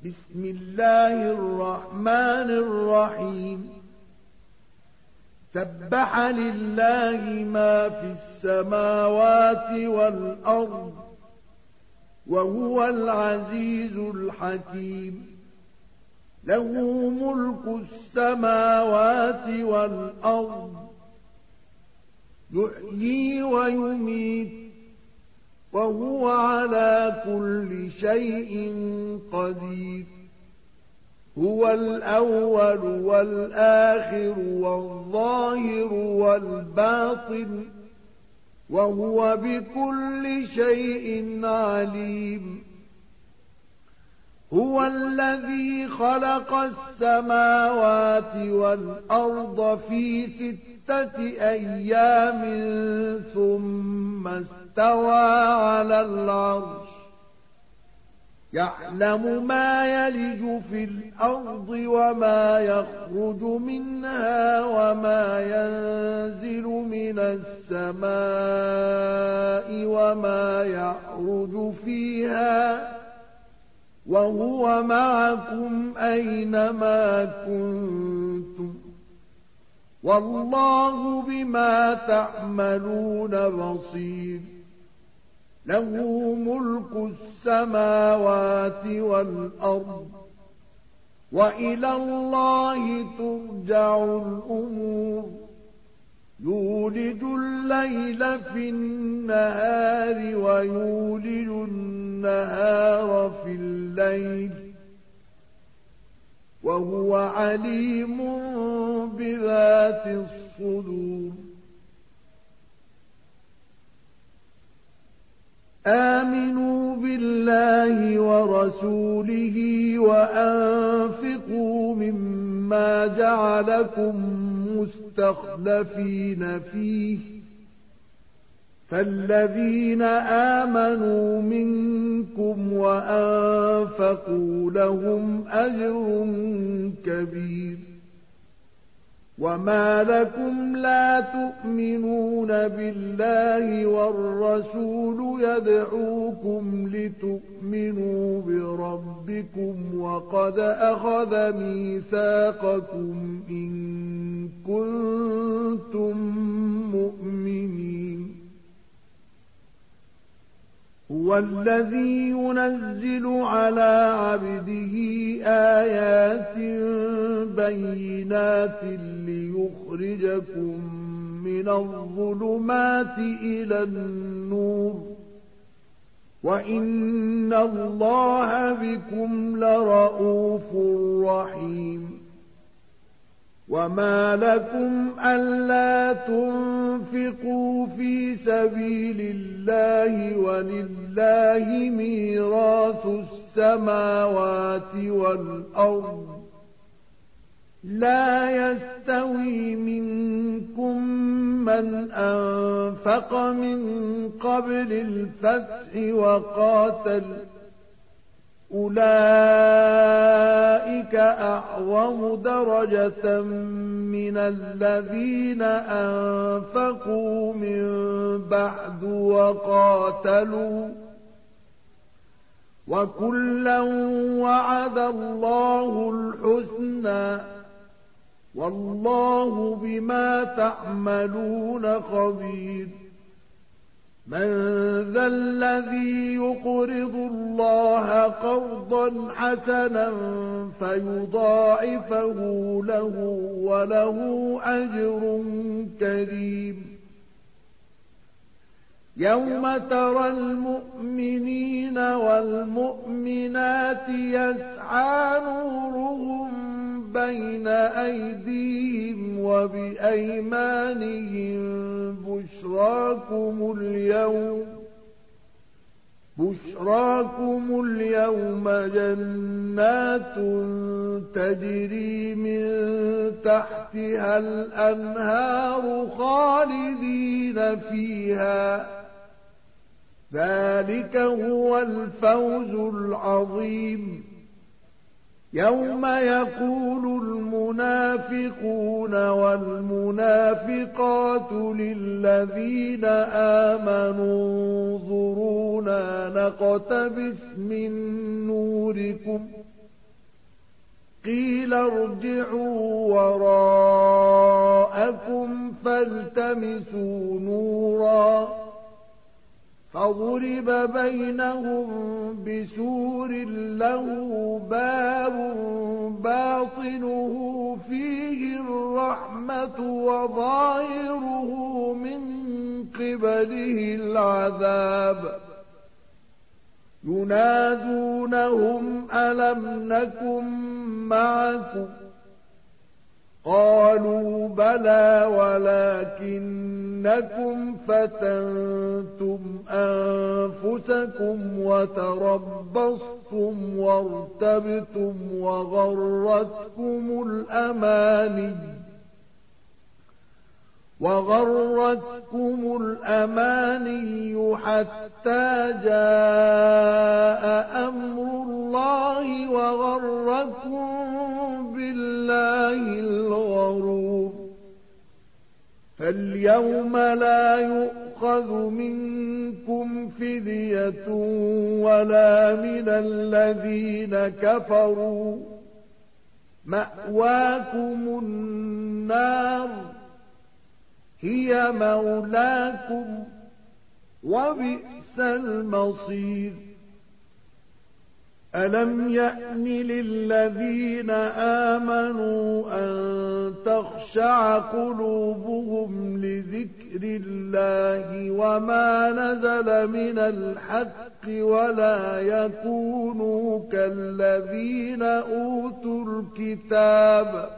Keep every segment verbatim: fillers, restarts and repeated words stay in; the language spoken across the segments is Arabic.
بسم الله الرحمن الرحيم سبح لله ما في السماوات والأرض وهو العزيز الحكيم له ملك السماوات والأرض يحيي ويميت وهو على كل شيء قدير هو الأول والآخر والظاهر والباطن وهو بكل شيء عليم هو الذي خلق السماوات والأرض في ستة أيام ثم استوى على العرش يعلم ما يلج في الأرض وما يخرج منها وما ينزل من السماء وما يعرج فيها وهو معكم أينما كنتم والله بما تعملون بصير له ملك السماوات والأرض وإلى الله ترجع الأمور يولج الليل في النهار ويولج النهار في الليل وهو عليم بذات الصدور آمنوا بالله ورسوله وأنفقوا مما جعلكم مستخلفين فيه فالذين آمنوا منكم وأنفقوا لهم أجر كبير وما لكم لا تؤمنون بالله والرسول يدعوكم لتؤمنوا بربكم وقد أخذ ميثاقكم إن كنتم مؤمنين هو الذي ينزل على عبده آيات بينات ليخرجكم من الظلمات إلى النور وإن الله بكم لرءوف رحيم وما لكم ألا تنفقوا في سبيل الله ولله ميراث السماوات والأرض لا يستوي منكم من أنفق من قبل الفتح وقاتل أولئك أعظم درجة من الذين أنفقوا من بعد وقاتلوا وكلا وعد الله الحسنى والله بما تعملون خبير من ذا الذي يقرض الله قرضا حسنا فيضاعفه له وله أجر كريم يوم ترى المؤمنين والمؤمنات يسعى نورهم بين أيديهم وبأيمانهم بشراكم اليوم بشراكم اليوم جنات تجري من تحتها الأنهار خالدين فيها ذلك هو الفوز العظيم يوم يقول المنافقون والمنافقات للذين آمنوا انظرونا نقتبس من نوركم قيل ارجعوا وراءكم فالتمسوا نورا فضرب بينهم بسور له باب باطنه فيه الرحمة وظاهره من قبله العذاب ينادونهم ألم نكن معكم قالوا بلى ولكنكم فتنتم أنفسكم وتربصتم وارتبتم وغرتكم الأماني وغرتكم الأماني حتى جاء أمر الله وغركم بالله الغرور فاليوم لا يؤخذ منكم فدية ولا من الذين كفروا مأواكم النار هي مولاكم وبئس المصير ألم يأن للذين آمنوا أن تخشع قلوبهم لذكر الله وما نزل من الحق ولا يكونوا كالذين أوتوا الكتاب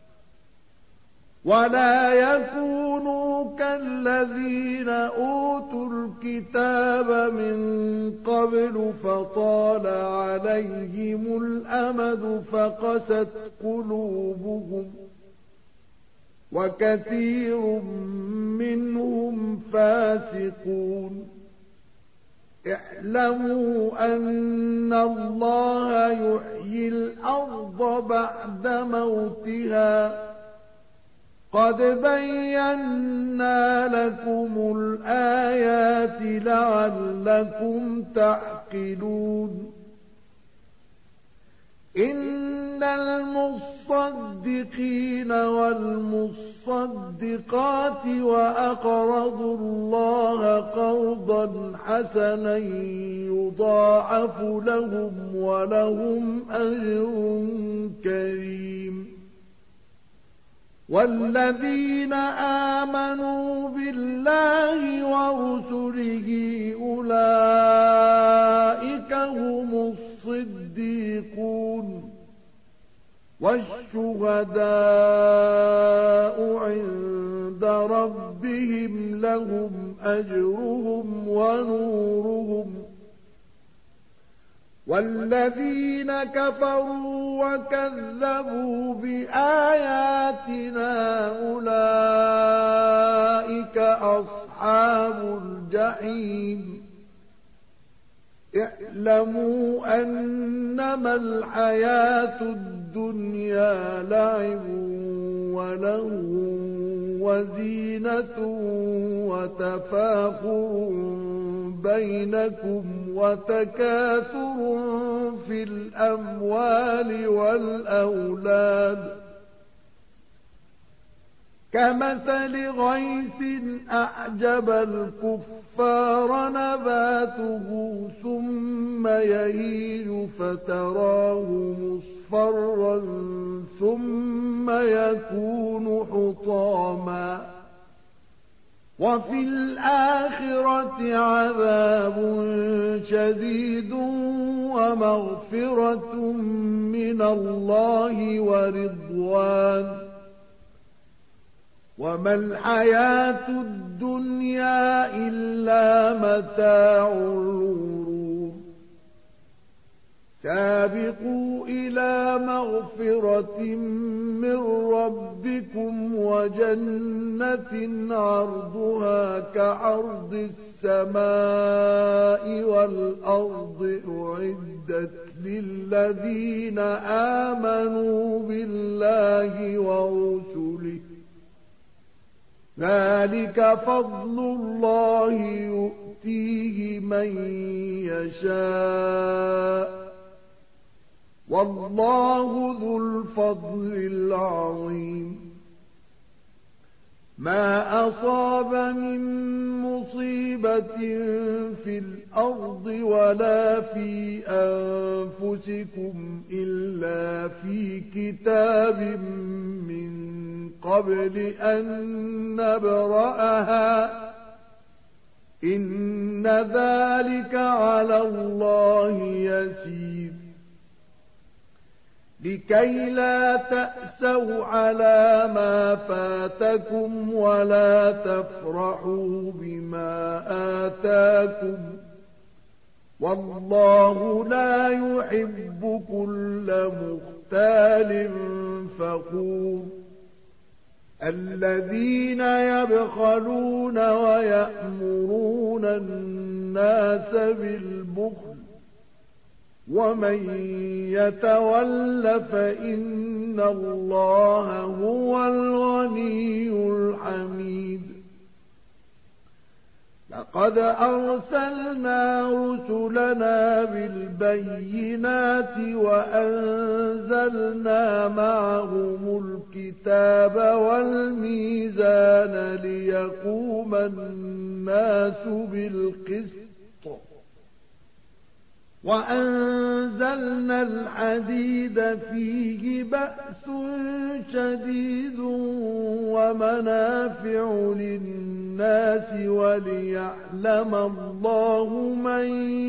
ولا يكونوا كالذين أوتوا الكتاب من قبل فطال عليهم الأمد فقست قلوبهم وكثير منهم فاسقون اعلموا أن الله يحيي الأرض بعد موتها قد بينا لكم الآيات لعلكم تعقلون إن المصدقين والمصدقات وأقرضوا الله قرضا حسنا يضاعف لهم ولهم أجر كريم والذين آمنوا بالله ورسله أولئك هم الصديقون والشهداء عند ربهم لهم أجرهم ونورهم والذين كفروا وكذبوا بآياتنا أولئك أصحاب الجحيم اعلموا أنما الحياة الدنيا لعب ولهو وزينة وتفاخر بينكم وتكاثر في الأموال والأولاد كمثل غيث أعجب الكفار نباته ثم يهيج فتراه مصفرا ثم يكون حطاما وفي الآخرة عذاب شديد ومغفرة من الله ورضوان وما الحياة الدنيا إلا متاع الغرور سابقوا إلى مغفرة من ربكم وجنة عرضها كعرض السماء والأرض أعدت للذين آمنوا بالله ورسله ذلك فضل الله يؤتيه من يشاء والله ذو الفضل العظيم. ما أصاب من مصيبة في الأرض ولا في أنفسكم إلا في كتاب من قبل أن نبرأها إن ذلك على الله يسير. لكي لا تأسوا على ما فاتكم ولا تفرحوا بما آتاكم والله لا يحب كل مختال فخور. الذين يبخلون ويأمرون الناس بالبخل ومن يتول فإن الله هو الغني الحميد. لقد أرسلنا رسلنا بالبينات وأنزلنا معهم الكتاب والميزان ليقوم الناس بالقسط وأنزلنا الحديد فيه بأس شديد ومنافع للناس وليعلم الله من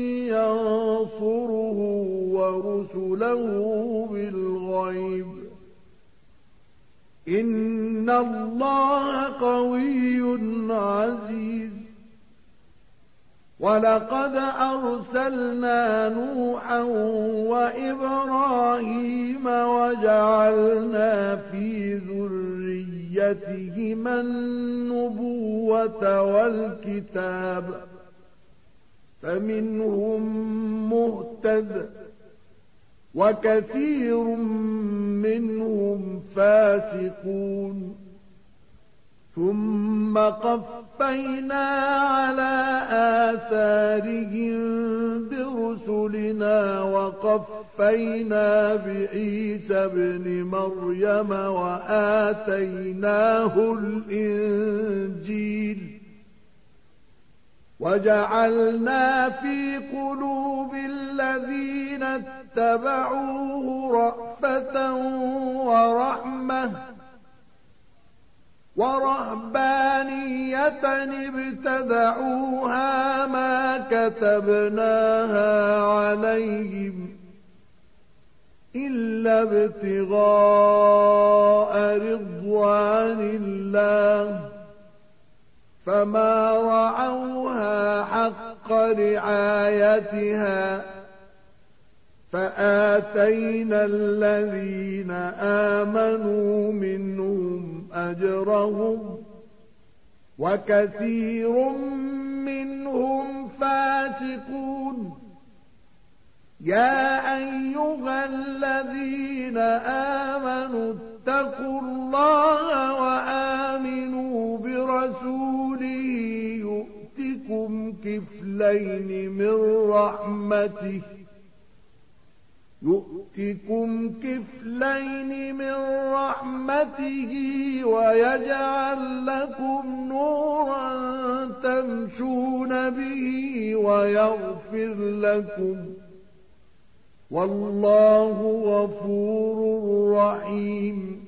ينصره ورسله بالغيب إن الله قوي عزيز. ولقد أرسلنا نوحا وإبراهيم وجعلنا في ذريتهما النبوة والكتاب فمنهم مهتد وكثير منهم فاسقون. ثم قفينا على آثارهم برسلنا وقفينا بعيسى ابن مريم وآتيناه الإنجيل وجعلنا في قلوب الذين اتبعوه رأفة ورحمة ورهبانية ابتدعوها ما كتبناها عليهم إلا ابتغاء رضوان الله فما رعوها حق رعايتها فآتينا الذين آمنوا منهم أجرهم وكثير منهم فاسقون. يا أيها الذين آمنوا اتقوا الله وآمنوا برسوله يؤتكم كفلين من رحمته يؤتكم كفلين من رحمته ويجعل لكم نورا تمشون به ويغفر لكم والله غفور رحيم.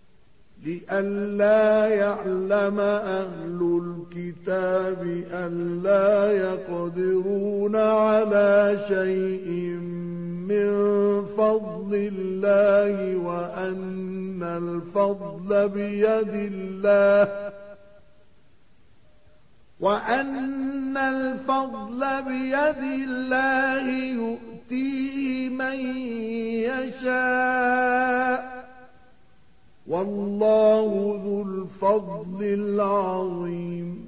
لئلا يعلم أهل الكتاب ألا يقدرون على شيء من فضل الله وأن الفضل بيد الله وأن الفضل بيد الله يؤتيه من يشاء والله ذو الفضل العظيم.